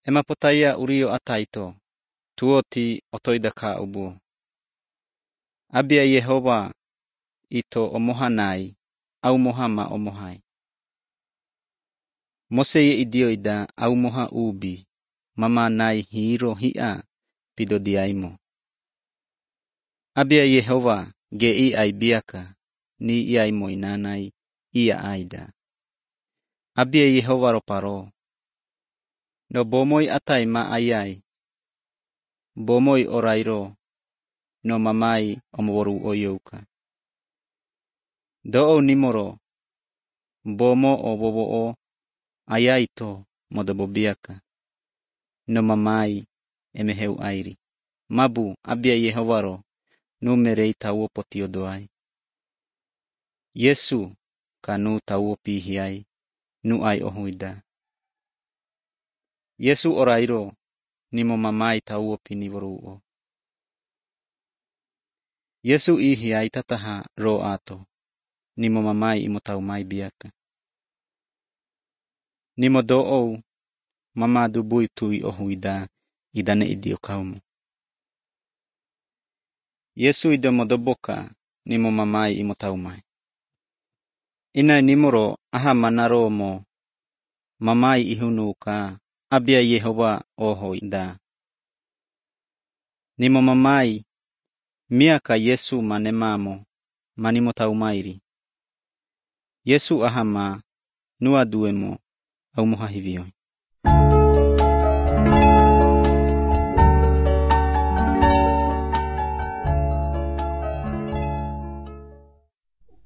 Ema potaya urio ataito, tuoti otoida ka ubu. Abia Yehova ito omohanai, au mohama omohai. Mose ye idioida au moha ubi, mama nai hiro hia pido diaimo. Abia Yehova ge I ai biaka, ni iaimo inanai ia aida. Abia Yehova roparo. No bomoi atai ma ayai. Bomoi orairo, no mamai omoworu oyouka. Do'o nimoro, bomo o bobo o ayaito modobobiaka. No mamai emeheu airi. Mabu abia Yehovaro, numerei tauo potio doai. Yesu kanu tauo pihiai, nu ai ohuida. Yesu orairo, nimo mamai tauo pinivoruo. Yesu ihiai tataha ro ato, nimo mamai imotau mai biaka. Nimo do'ou, mama dubui tui ohuida, idane idio kaumu. Yesu ido modoboka, nimo mamai imotau mai. Inai nimoro aha manaro mo, mamai ihunuka, abia Yehova ohoida. Nimo mamai, miaka Yesu manemamo, manimotau mairi. Yesu ahama, nua duemo, au moha hivioi.